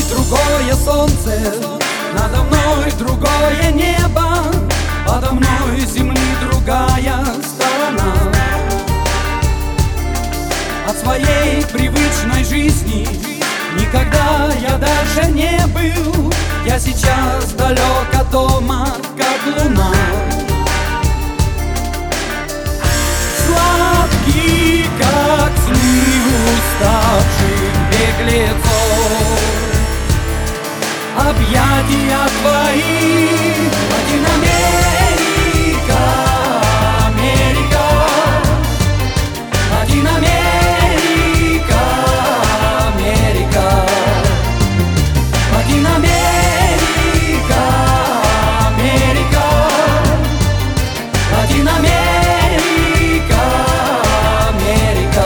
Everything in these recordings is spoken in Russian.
другое солнце, надо мной другое небо, подо мной земли другая сторона. От своей привычной жизни никогда я дальше не был. Я сейчас далек от дома, как луна. Сладкий, как сны уставших беглецов, объятия твои, Латинамерика, Америка, Латинамерика, Америка, Латинамерика, Америка, Латинамерика, Америка.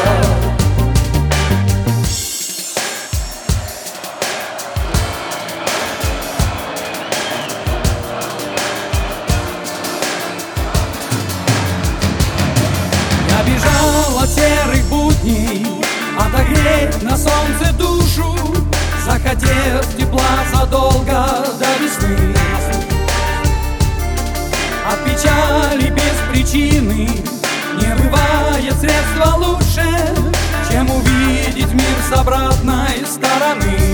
Я бежал от серых будней, отогреть на солнце душу, захотев тепла задолго до весны. От печали без причины не бывает средства лучше, чем увидеть мир с обратной стороны.